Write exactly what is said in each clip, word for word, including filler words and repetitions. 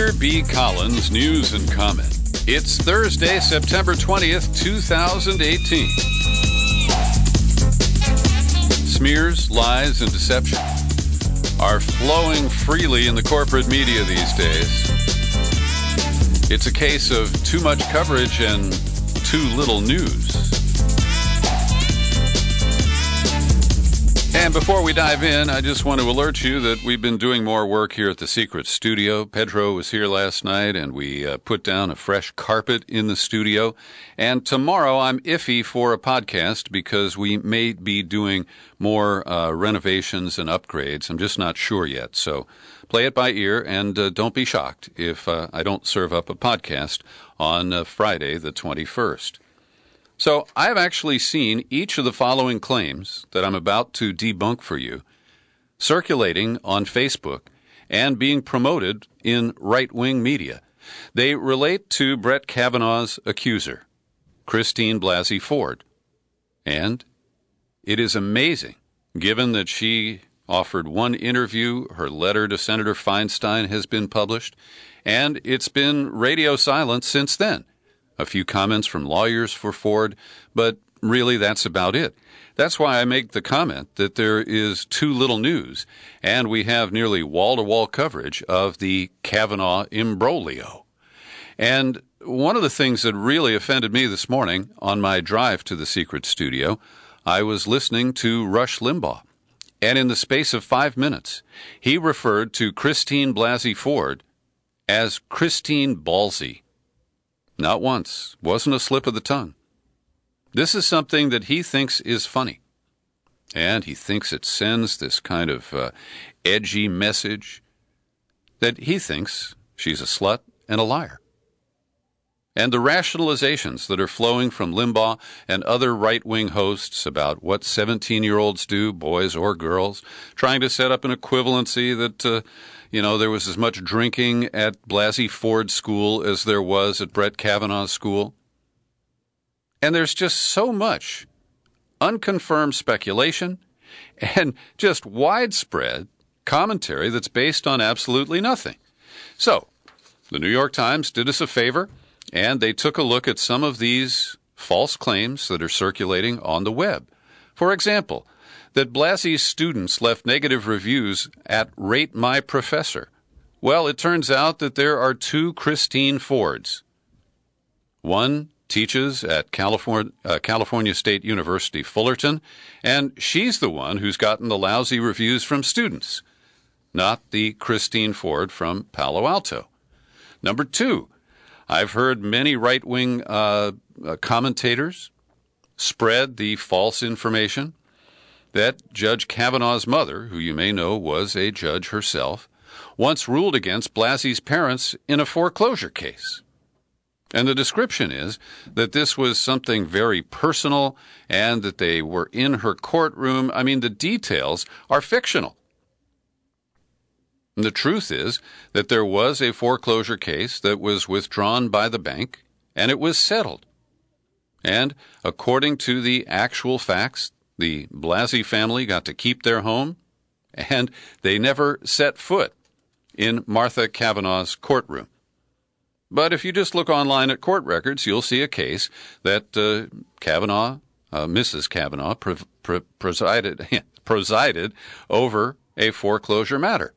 Peter B. Collins News and Comment. It's Thursday, September twentieth, two thousand eighteen. Smears, lies, and deception are flowing freely in the corporate media these days. It's a case of too much coverage and too little news. And before we dive in, I just want to alert you that we've been doing more work here at the Secret Studio. Pedro was here last night, and we uh, put down a fresh carpet in the studio. And tomorrow I'm iffy for a podcast because we may be doing more uh, renovations and upgrades. I'm just not sure yet. So play it by ear, and uh, don't be shocked if uh, I don't serve up a podcast on uh, Friday the twenty-first. So I've actually seen each of the following claims that I'm about to debunk for you circulating on Facebook and being promoted in right-wing media. They relate to Brett Kavanaugh's accuser, Christine Blasey Ford. And it is amazing, given that she offered one interview, her letter to Senator Feinstein has been published, and it's been radio silence since then. A few comments from lawyers for Ford, but really that's about it. That's why I make the comment that there is too little news, and we have nearly wall-to-wall coverage of the Kavanaugh imbroglio. And one of the things that really offended me this morning on my drive to the Secret Studio, I was listening to Rush Limbaugh, and in the space of five minutes, he referred to Christine Blasey Ford as Christine Ballsy. Not once. Wasn't a slip of the tongue. This is something that he thinks is funny. And he thinks it sends this kind of uh, edgy message that he thinks she's a slut and a liar. And the rationalizations that are flowing from Limbaugh and other right-wing hosts about what seventeen-year-olds do, boys or girls, trying to set up an equivalency that, uh, you know, there was as much drinking at Blasey Ford School as there was at Brett Kavanaugh's school. And there's just so much unconfirmed speculation and just widespread commentary that's based on absolutely nothing. So, the New York Times did us a favor, and they took a look at some of these false claims that are circulating on the web. For example, that Blasey's students left negative reviews at Rate My Professor. Well, it turns out that there are two Christine Fords. One teaches at California, uh, California State University, Fullerton, and she's the one who's gotten the lousy reviews from students, not the Christine Ford from Palo Alto. Number two, I've heard many right-wing uh, uh, commentators spread the false information that Judge Kavanaugh's mother, who you may know was a judge herself, once ruled against Blasey's parents in a foreclosure case. And the description is that this was something very personal and that they were in her courtroom. I mean, the details are fictional. And the truth is that there was a foreclosure case that was withdrawn by the bank, and it was settled. And according to the actual facts, the Blasey family got to keep their home, and they never set foot in Martha Kavanaugh's courtroom. But if you just look online at court records, you'll see a case that uh, Kavanaugh, uh, Missus Kavanaugh, pre- pre- presided, presided over a foreclosure matter.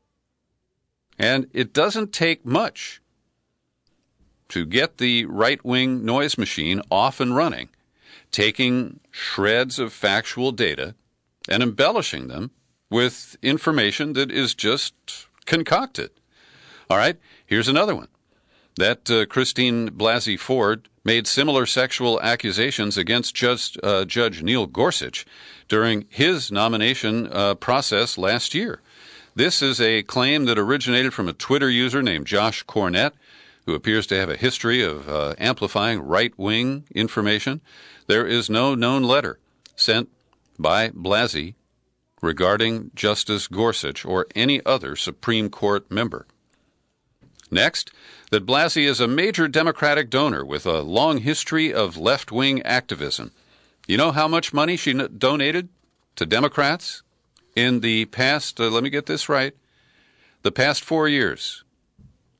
And it doesn't take much to get the right-wing noise machine off and running, taking shreds of factual data and embellishing them with information that is just concocted. All right, here's another one. That uh, Christine Blasey Ford made similar sexual accusations against Judge, uh, Judge Neil Gorsuch during his nomination uh, process last year. This is a claim that originated from a Twitter user named Josh Cornett, who appears to have a history of uh, amplifying right-wing information. There is no known letter sent by Blasey regarding Justice Gorsuch or any other Supreme Court member. Next, that Blasey is a major Democratic donor with a long history of left-wing activism. You know how much money she donated to Democrats in the past, uh, let me get this right, the past four years?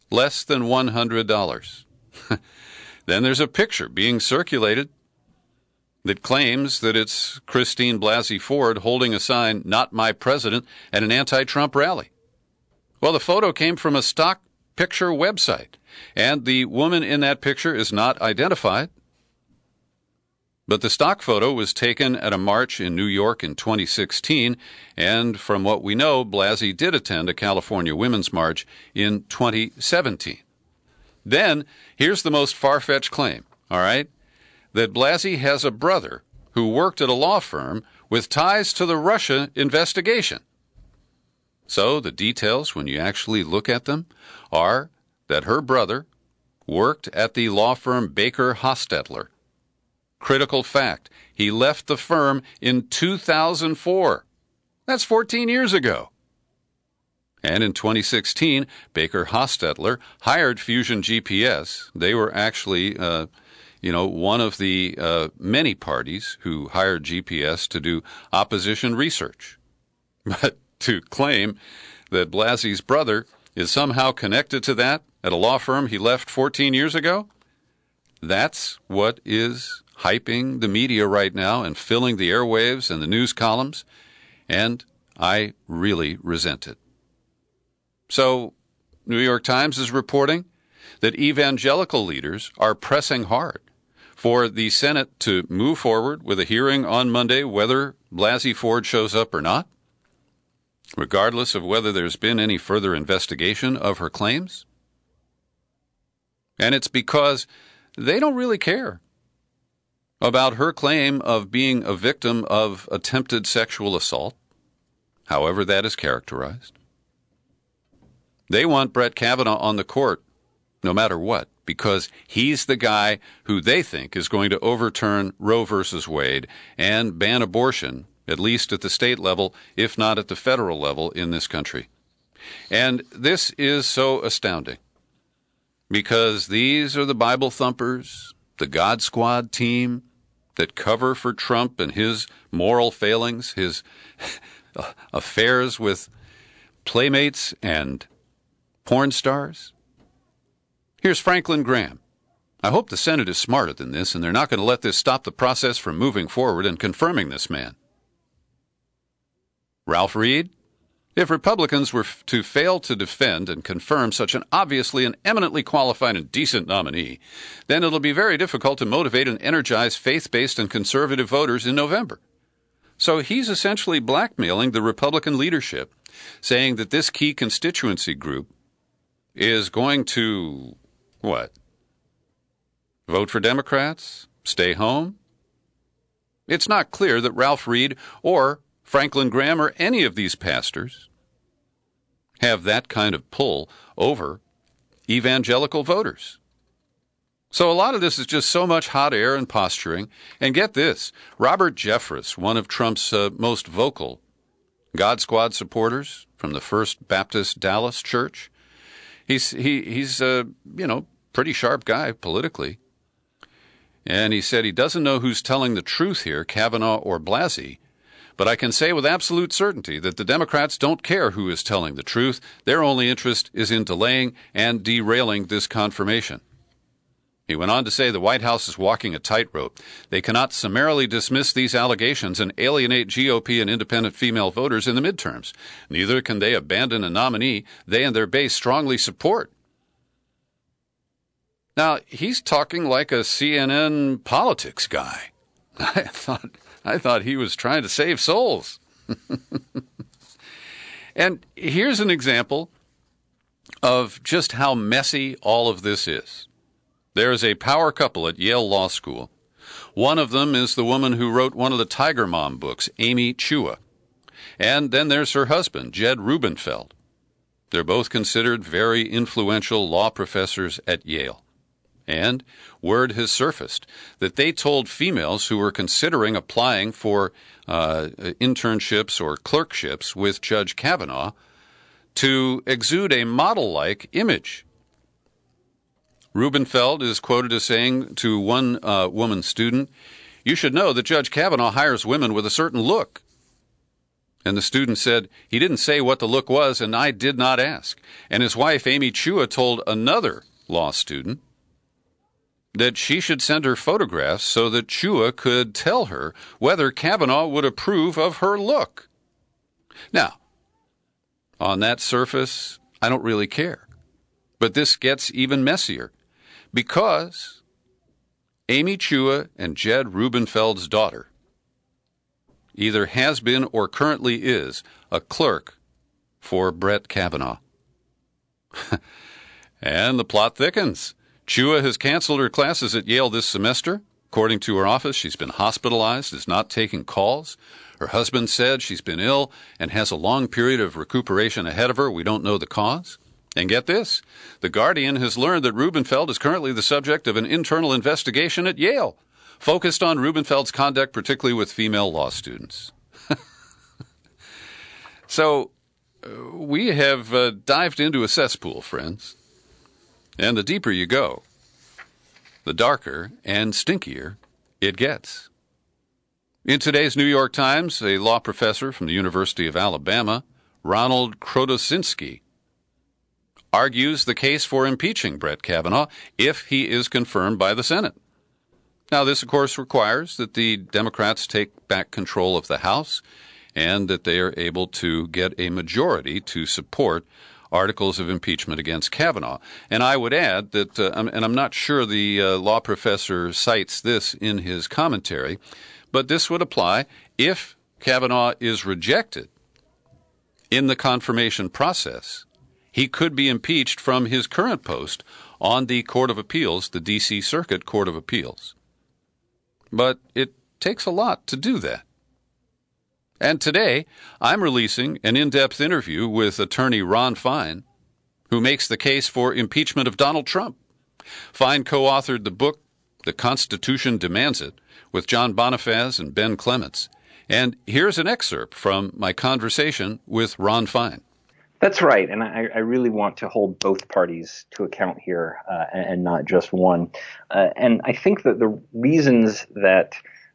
less than one hundred dollars. Then there's a picture being circulated that claims that it's Christine Blasey Ford holding a sign, "Not My President," at an anti-Trump rally. Well, the photo came from a stock picture website, and the woman in that picture is not identified. But the stock photo was taken at a march in New York in twenty sixteen, and from what we know, Blasey did attend a California Women's March in twenty seventeen. Then, here's the most far-fetched claim, all right, that Blasey has a brother who worked at a law firm with ties to the Russia investigation. So the details, when you actually look at them, are that her brother worked at the law firm Baker Hostetler. Critical fact, he left the firm in two thousand four. That's fourteen years ago. And in twenty sixteen, Baker Hostetler hired Fusion G P S. They were actually, uh, you know, one of the uh, many parties who hired G P S to do opposition research. But to claim that Blasey's brother is somehow connected to that at a law firm he left fourteen years ago, that's what is hyping the media right now and filling the airwaves and the news columns, and I really resent it. So, New York Times is reporting that evangelical leaders are pressing hard for the Senate to move forward with a hearing on Monday whether Blasey Ford shows up or not, regardless of whether there's been any further investigation of her claims. And it's because they don't really care about her claim of being a victim of attempted sexual assault, however that is characterized. They want Brett Kavanaugh on the court no matter what, because he's the guy who they think is going to overturn Roe versus Wade and ban abortion, at least at the state level, if not at the federal level in this country. And this is so astounding, because these are the Bible thumpers, the God Squad team that cover for Trump and his moral failings, his affairs with playmates and porn stars. Here's Franklin Graham. I hope the Senate is smarter than this, and they're not going to let this stop the process from moving forward and confirming this man. Ralph Reed, if Republicans were f- to fail to defend and confirm such an obviously and eminently qualified and decent nominee, then it'll be very difficult to motivate and energize faith-based and conservative voters in November. So he's essentially blackmailing the Republican leadership, saying that this key constituency group is going to, what? Vote for Democrats? Stay home? It's not clear that Ralph Reed or Franklin Graham or any of these pastors have that kind of pull over evangelical voters. So a lot of this is just so much hot air and posturing. And get this, Robert Jeffress, one of Trump's uh, most vocal God Squad supporters from the First Baptist Dallas Church, he's he he's a, you know, pretty sharp guy politically. And he said he doesn't know who's telling the truth here, Kavanaugh or Blasey, but I can say with absolute certainty that the Democrats don't care who is telling the truth. Their only interest is in delaying and derailing this confirmation. He went on to say the White House is walking a tightrope. They cannot summarily dismiss these allegations and alienate G O P and independent female voters in the midterms. Neither can they abandon a nominee they and their base strongly support. Now, he's talking like a C N N politics guy. I thought I thought he was trying to save souls. And here's an example of just how messy all of this is. There is a power couple at Yale Law School. One of them is the woman who wrote one of the Tiger Mom books, Amy Chua. And then there's her husband, Jed Rubenfeld. They're both considered very influential law professors at Yale. And word has surfaced that they told females who were considering applying for uh, internships or clerkships with Judge Kavanaugh to exude a model-like image. Rubenfeld is quoted as saying to one uh, woman student, "You should know that Judge Kavanaugh hires women with a certain look." And the student said, he didn't say what the look was, and I did not ask. And his wife, Amy Chua, told another law student that she should send her photographs so that Chua could tell her whether Kavanaugh would approve of her look. Now, on that surface, I don't really care. But this gets even messier because Amy Chua and Jed Rubenfeld's daughter either has been or currently is a clerk for Brett Kavanaugh. And the plot thickens. Chua has canceled her classes at Yale this semester. According to her office, she's been hospitalized, is not taking calls. Her husband said she's been ill and has a long period of recuperation ahead of her. We don't know the cause. And get this, The Guardian has learned that Rubenfeld is currently the subject of an internal investigation at Yale, focused on Rubenfeld's conduct, particularly with female law students. So, uh, we have uh, dived into a cesspool, friends. And the deeper you go, the darker and stinkier it gets. In today's New York Times, a law professor from the University of Alabama, Ronald Krotosinski, argues the case for impeaching Brett Kavanaugh if he is confirmed by the Senate. Now, this, of course, requires that the Democrats take back control of the House and that they are able to get a majority to support articles of impeachment against Kavanaugh. And I would add that, uh, and I'm not sure the uh, law professor cites this in his commentary, but this would apply if Kavanaugh is rejected in the confirmation process. He could be impeached from his current post on the Court of Appeals, the D C Circuit Court of Appeals. But it takes a lot to do that. And today, I'm releasing an in-depth interview with attorney Ron Fine, who makes the case for impeachment of Donald Trump. Fine co-authored the book, The Constitution Demands It, with John Bonifaz and Ben Clements. And here's an excerpt from my conversation with Ron Fine. That's right, and I, I really want to hold both parties to account here uh, and, and not just one. Uh, and I think that the reasons that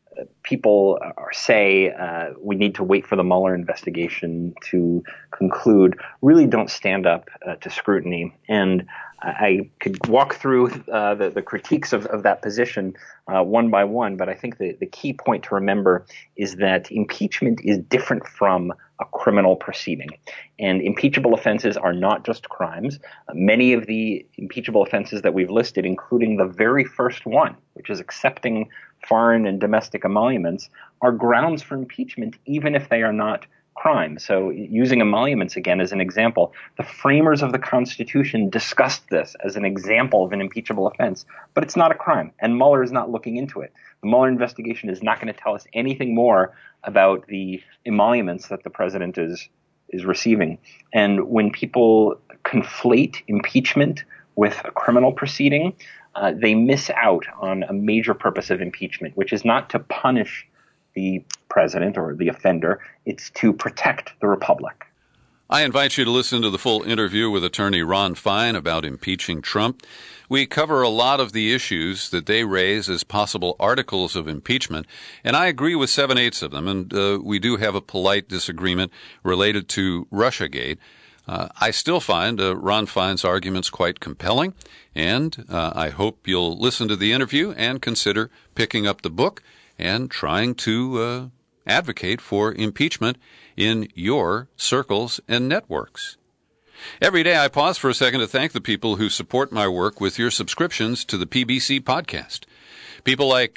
people are, say uh, we need to wait for the Mueller investigation to conclude really don't stand up uh, to scrutiny. And I could walk through uh, the, the critiques of, of that position uh, one by one, but I think the, the key point to remember is that impeachment is different from a criminal proceeding. And impeachable offenses are not just crimes. Uh, many of the impeachable offenses that we've listed, including the very first one, which is accepting foreign and domestic emoluments, are grounds for impeachment, even if they are not crimes. So using emoluments again as an example, the framers of the Constitution discussed this as an example of an impeachable offense, but it's not a crime, and Mueller is not looking into it. The Mueller investigation is not going to tell us anything more about the emoluments that the president is is receiving. And when people conflate impeachment with a criminal proceeding, uh, they miss out on a major purpose of impeachment, which is not to punish the president or the offender. It's to protect the republic. I invite you to listen to the full interview with attorney Ron Fine about impeaching Trump. We cover a lot of the issues that they raise as possible articles of impeachment, and I agree with seven-eighths of them, and uh, we do have a polite disagreement related to Russiagate. Uh, I still find uh, Ron Fine's arguments quite compelling, and uh, I hope you'll listen to the interview and consider picking up the book and trying to uh, advocate for impeachment in your circles and networks. Every day I pause for a second to thank the people who support my work with your subscriptions to the P B C podcast. People like,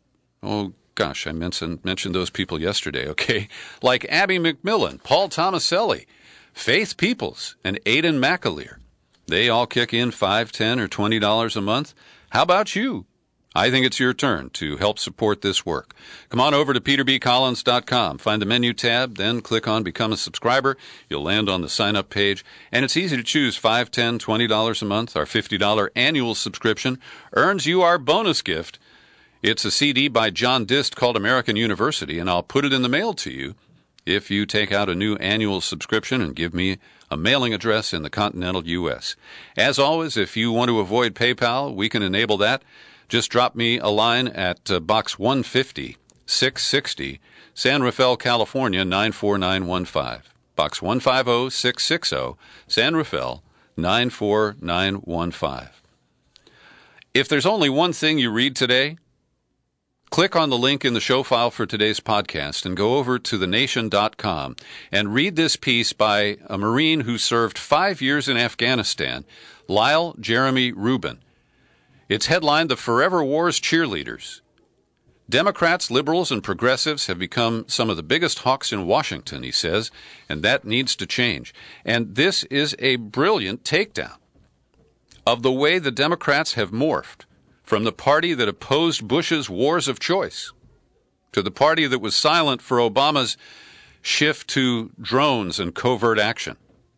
oh gosh, I mentioned, mentioned those people yesterday, okay? Like Abby McMillan, Paul Tomaselli, Faith Peoples, and Aidan McAleer. They all kick in five dollars, ten dollars, or twenty dollars a month. How about you? I think it's your turn to help support this work. Come on over to peter b collins dot com. Find the menu tab, then click on Become a Subscriber. You'll land on the sign-up page, and it's easy to choose five dollars, ten dollars, twenty dollars a month. Our fifty dollars annual subscription earns you our bonus gift. It's a C D by John Dist called American University, and I'll put it in the mail to you if you take out a new annual subscription and give me a mailing address in the continental U S. As always, if you want to avoid PayPal, we can enable that. Just drop me a line at uh, Box one fifty, six sixty, San Rafael, California, nine four nine one five. Box one five zero six six zero, San Rafael, nine four nine one five. If there's only one thing you read today, click on the link in the show file for today's podcast and go over to the nation dot com and read this piece by a Marine who served five years in Afghanistan, Lyle Jeremy Rubin. It's headlined, "The Forever War's Cheerleaders." Democrats, liberals, and progressives have become some of the biggest hawks in Washington, he says, and that needs to change. And this is a brilliant takedown of the way the Democrats have morphed from the party that opposed Bush's wars of choice to the party that was silent for Obama's shift to drones and covert action,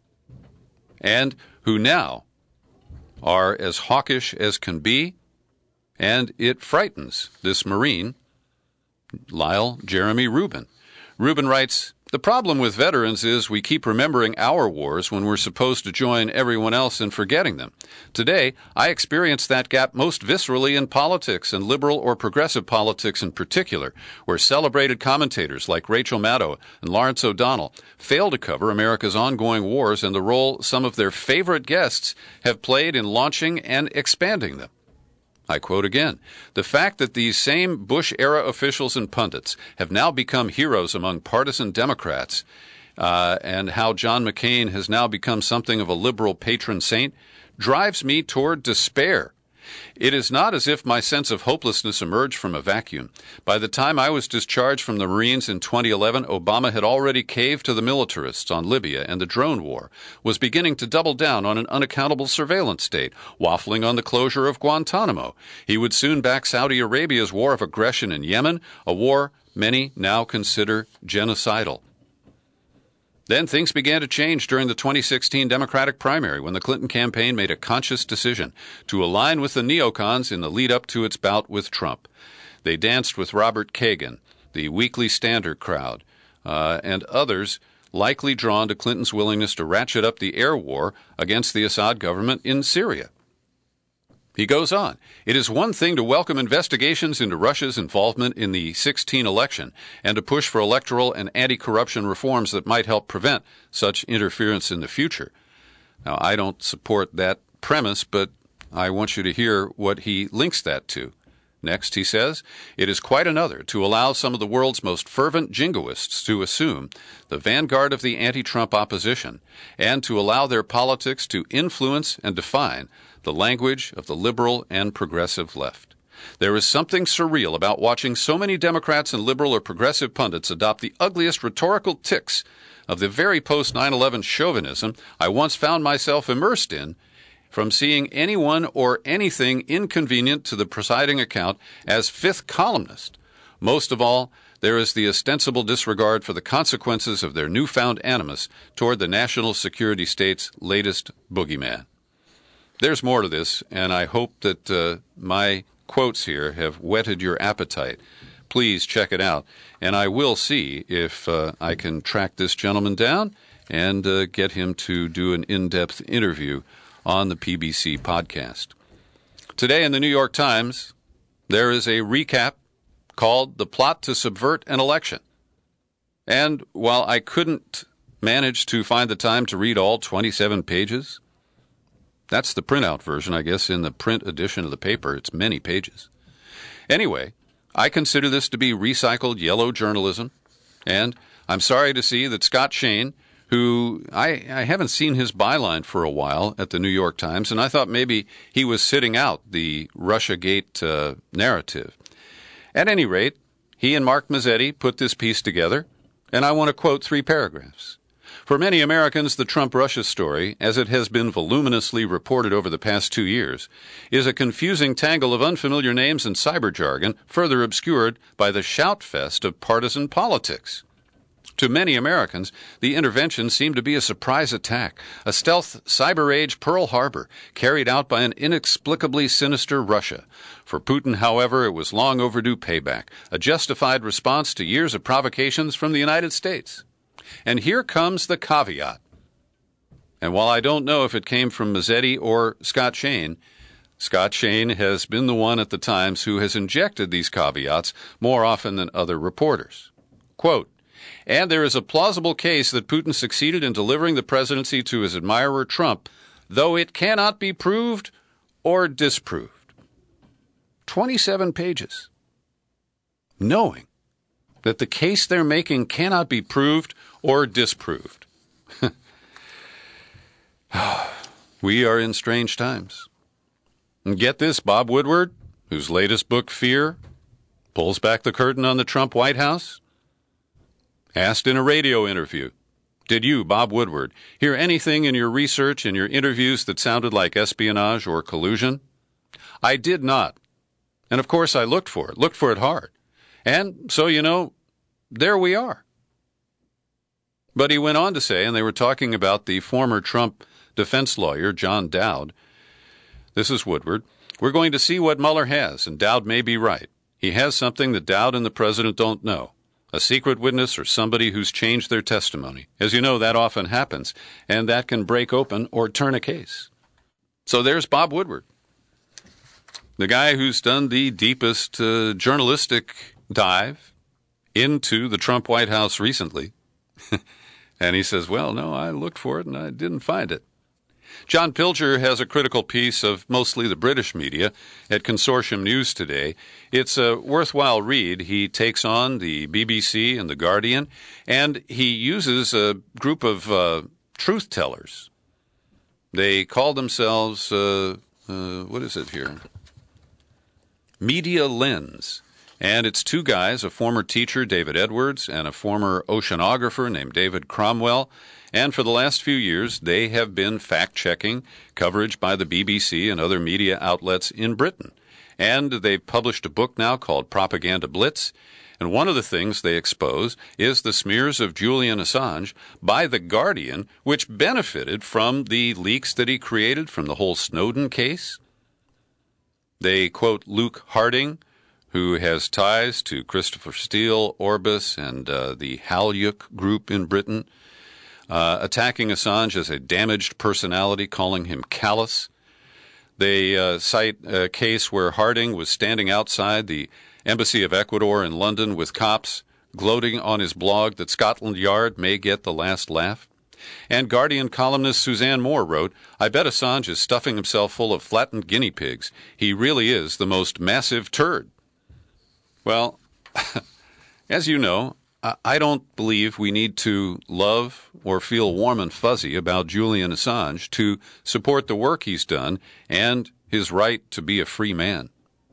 and who now are as hawkish as can be, and it frightens this Marine, Lyle Jeremy Rubin. Rubin writes, "The problem with veterans is we keep remembering our wars when we're supposed to join everyone else in forgetting them. Today, I experience that gap most viscerally in politics, and liberal or progressive politics in particular, where celebrated commentators like Rachel Maddow and Lawrence O'Donnell fail to cover America's ongoing wars and the role some of their favorite guests have played in launching and expanding them." I quote again, "The fact that these same Bush-era officials and pundits have now become heroes among partisan Democrats, uh, and how John McCain has now become something of a liberal patron saint, drives me toward despair. It is not as if my sense of hopelessness emerged from a vacuum. By the time I was discharged from the Marines in twenty eleven, Obama had already caved to the militarists on Libya and the drone war, was beginning to double down on an unaccountable surveillance state, waffling on the closure of Guantanamo. He would soon back Saudi Arabia's war of aggression in Yemen, a war many now consider genocidal. Then things began to change during the twenty sixteen Democratic primary when the Clinton campaign made a conscious decision to align with the neocons in the lead-up to its bout with Trump. They danced with Robert Kagan, the Weekly Standard crowd, uh, and others likely drawn to Clinton's willingness to ratchet up the air war against the Assad government in Syria. He goes on, "It is one thing to welcome investigations into Russia's involvement in the sixteen election and to push for electoral and anti-corruption reforms that might help prevent such interference in the future." Now, I don't support that premise, but I want you to hear what he links that to. Next, he says, "It is quite another to allow some of the world's most fervent jingoists to assume the vanguard of the anti-Trump opposition and to allow their politics to influence and define the language of the liberal and progressive left. There is something surreal about watching so many Democrats and liberal or progressive pundits adopt the ugliest rhetorical tics of the very post nine eleven chauvinism I once found myself immersed in, from seeing anyone or anything inconvenient to the presiding account as fifth columnist. Most of all, there is the ostensible disregard for the consequences of their newfound animus toward the national security state's latest boogeyman." There's more to this, and I hope that uh, my quotes here have whetted your appetite. Please check it out, and I will see if uh, I can track this gentleman down and uh, get him to do an in-depth interview on the P B C podcast. Today in the New York Times, there is a recap called "The Plot to Subvert an Election." And while I couldn't manage to find the time to read all twenty-seven pages, that's the printout version, I guess. In the print edition of the paper, it's many pages. Anyway, I consider this to be recycled yellow journalism, and I'm sorry to see that Scott Shane, who I, I haven't seen his byline for a while at the New York Times, and I thought maybe he was sitting out the Russiagate uh, narrative. At any rate, he and Mark Mazzetti put this piece together, and I want to quote three paragraphs. "For many Americans, the Trump-Russia story, as it has been voluminously reported over the past two years, is a confusing tangle of unfamiliar names and cyber jargon, further obscured by the shout-fest of partisan politics. To many Americans, the intervention seemed to be a surprise attack, a stealth cyber-age Pearl Harbor carried out by an inexplicably sinister Russia. For Putin, however, it was long overdue payback, a justified response to years of provocations from the United States. And here comes the caveat." And while I don't know if it came from Mazzetti or Scott Shane, Scott Shane has been the one at the Times who has injected these caveats more often than other reporters. Quote, and there is a plausible case that Putin succeeded in delivering the presidency to his admirer Trump, though it cannot be proved or disproved. twenty-seven pages. Knowing that the case they're making cannot be proved or disproved. We are in strange times. And get this, Bob Woodward, whose latest book, Fear, pulls back the curtain on the Trump White House, asked in a radio interview, did you, Bob Woodward, hear anything in your research and your interviews that sounded like espionage or collusion? I did not. And of course I looked for it, looked for it hard. And so, you know, there we are. But he went on to say, and they were talking about the former Trump defense lawyer, John Dowd. This is Woodward. We're going to see what Mueller has, and Dowd may be right. He has something that Dowd and the president don't know. A secret witness or somebody who's changed their testimony. As you know, that often happens, and that can break open or turn a case. So there's Bob Woodward, the guy who's done the deepest uh, journalistic dive into the Trump White House recently. And he says, well, no, I looked for it and I didn't find it. John Pilger has a critical piece of mostly the British media at Consortium News today. It's a worthwhile read. He takes on the B B C and The Guardian, and he uses a group of uh, truth tellers. They call themselves, uh, uh, what is it here? Media Lens. And it's two guys, a former teacher, David Edwards, and a former oceanographer named David Cromwell. And for the last few years, they have been fact-checking coverage by the B B C and other media outlets in Britain. And they've published a book now called Propaganda Blitz. And one of the things they expose is the smears of Julian Assange by The Guardian, which benefited from the leaks that he created from the whole Snowden case. They quote Luke Harding, who has ties to Christopher Steele, Orbis, and uh, the Halyuk group in Britain, uh, attacking Assange as a damaged personality, calling him callous. They uh, cite a case where Harding was standing outside the Embassy of Ecuador in London with cops, gloating on his blog that Scotland Yard may get the last laugh. And Guardian columnist Suzanne Moore wrote, I bet Assange is stuffing himself full of flattened guinea pigs. He really is the most massive turd. Well, as you know, I don't believe we need to love or feel warm and fuzzy about Julian Assange to support the work he's done and his right to be a free man.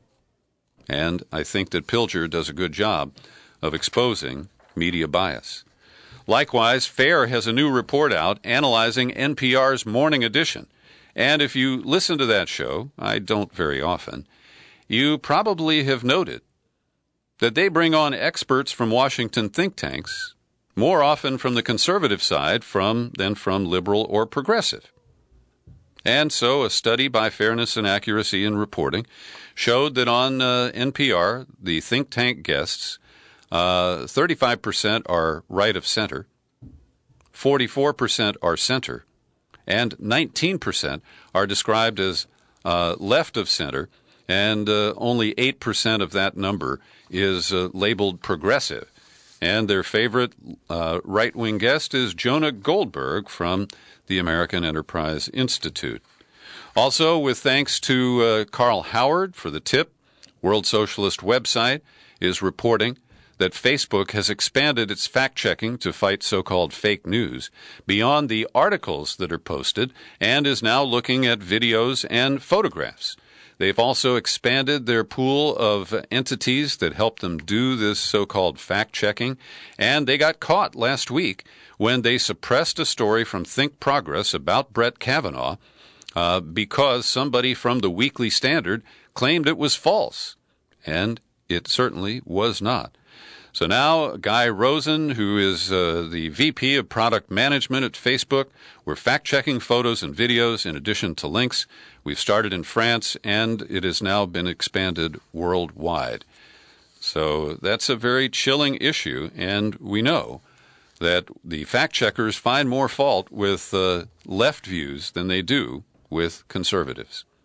And I think that Pilger does a good job of exposing media bias. Likewise, FAIR has a new report out analyzing N P R's Morning Edition. And if you listen to that show, I don't very often, you probably have noted that they bring on experts from Washington think tanks, more often from the conservative side from than from liberal or progressive. And so a study by Fairness and Accuracy in Reporting showed that on uh, N P R, the think tank guests, uh, thirty-five percent are right of center, forty-four percent are center, and nineteen percent are described as uh, left of center, and uh, only eight percent of that number is uh, labeled progressive. And their favorite uh, right-wing guest is Jonah Goldberg from the American Enterprise Institute. Also, with thanks to uh, Carl Howard for the tip, World Socialist website is reporting that Facebook has expanded its fact-checking to fight so-called fake news beyond the articles that are posted and is now looking at videos and photographs. They've also expanded their pool of entities that help them do this so-called fact-checking, and they got caught last week when they suppressed a story from Think Progress about Brett Kavanaugh uh, because somebody from the Weekly Standard claimed it was false, and it certainly was not. So now Guy Rosen, who is uh, the V P of Product Management at Facebook, we're fact-checking photos and videos in addition to links. We've started in France, and it has now been expanded worldwide. So that's a very chilling issue, and we know that the fact-checkers find more fault with uh, left views than they do with conservatives.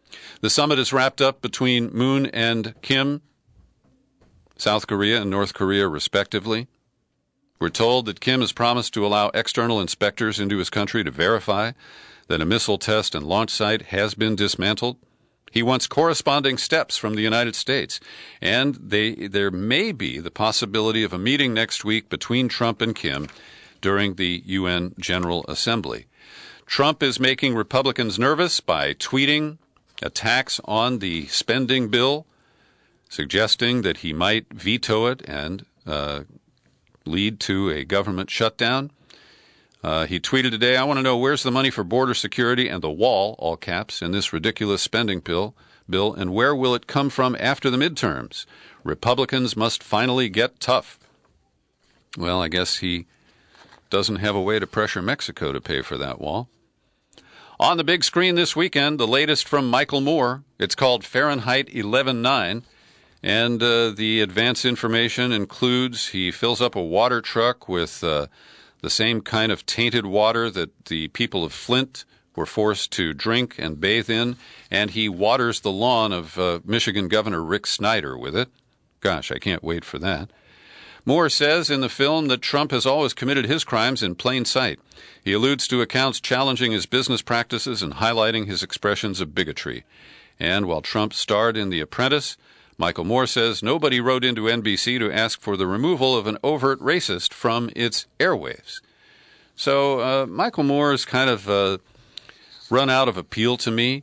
The summit is wrapped up between Moon and Kim, South Korea and North Korea, respectively. We're told that Kim has promised to allow external inspectors into his country to verify that a missile test and launch site has been dismantled. He wants corresponding steps from the United States, and they, there may be the possibility of a meeting next week between Trump and Kim during the U N General Assembly. Trump is making Republicans nervous by tweeting attacks on the spending bill, suggesting that he might veto it and uh, lead to a government shutdown. Uh, he tweeted today, I want to know where's the money for border security and the wall, all caps, in this ridiculous spending bill, bill, and where will it come from after the midterms? Republicans must finally get tough. Well, I guess he doesn't have a way to pressure Mexico to pay for that wall. On the big screen this weekend, the latest from Michael Moore. It's called Fahrenheit eleven nine. And uh, the advance information includes he fills up a water truck with uh, the same kind of tainted water that the people of Flint were forced to drink and bathe in, and he waters the lawn of uh, Michigan Governor Rick Snyder with it. Gosh, I can't wait for that. Moore says in the film that Trump has always committed his crimes in plain sight. He alludes to accounts challenging his business practices and highlighting his expressions of bigotry. And while Trump starred in The Apprentice, Michael Moore says nobody wrote into N B C to ask for the removal of an overt racist from its airwaves. So uh, Michael Moore has kind of uh, run out of appeal to me.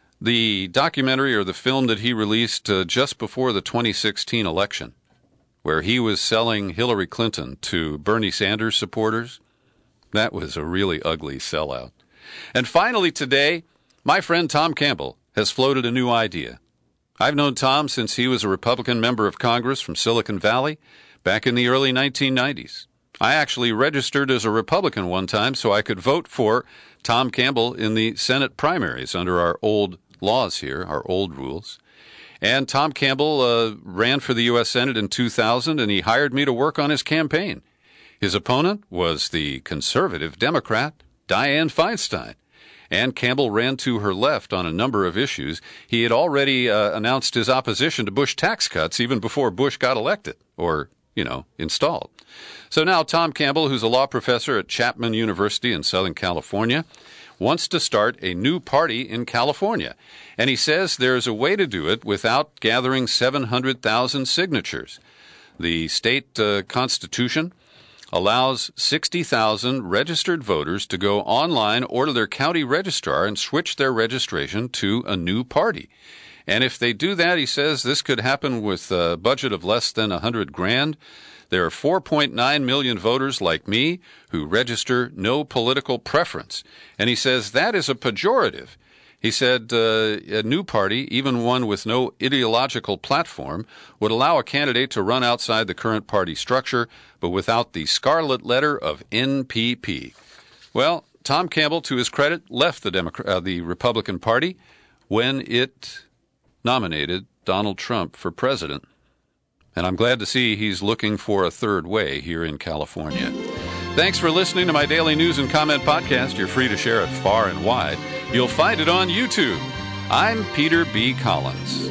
The documentary or the film that he released uh, just before the twenty sixteen election, where he was selling Hillary Clinton to Bernie Sanders supporters, that was a really ugly sellout. And finally today, my friend Tom Campbell has floated a new idea. I've known Tom since he was a Republican member of Congress from Silicon Valley back in the early nineteen nineties. I actually registered as a Republican one time so I could vote for Tom Campbell in the Senate primaries under our old laws here, our old rules. And Tom Campbell uh, ran for the U S Senate in two thousand, and he hired me to work on his campaign. His opponent was the conservative Democrat, Dianne Feinstein. And Campbell ran to her left on a number of issues. He had already uh, announced his opposition to Bush tax cuts even before Bush got elected or, you know, installed. So now Tom Campbell, who's a law professor at Chapman University in Southern California, wants to start a new party in California. And he says there's a way to do it without gathering seven hundred thousand signatures. The state uh, constitution allows sixty thousand registered voters to go online or to their county registrar and switch their registration to a new party. And if they do that, he says this could happen with a budget of less than a hundred grand. There are four point nine million voters like me who register no political preference. And he says that is a pejorative. He said uh, a new party, even one with no ideological platform, would allow a candidate to run outside the current party structure, but without the scarlet letter of N P P. Well, Tom Campbell, to his credit, left the, Democrat, uh, the Republican Party when it nominated Donald Trump for president. And I'm glad to see he's looking for a third way here in California. Thanks for listening to my daily news and comment podcast. You're free to share it far and wide. You'll find it on YouTube. I'm Peter B. Collins.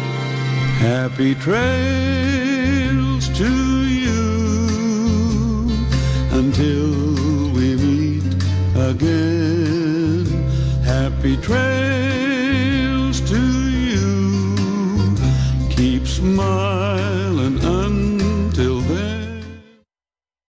Happy trails to you until we meet again. Happy trails.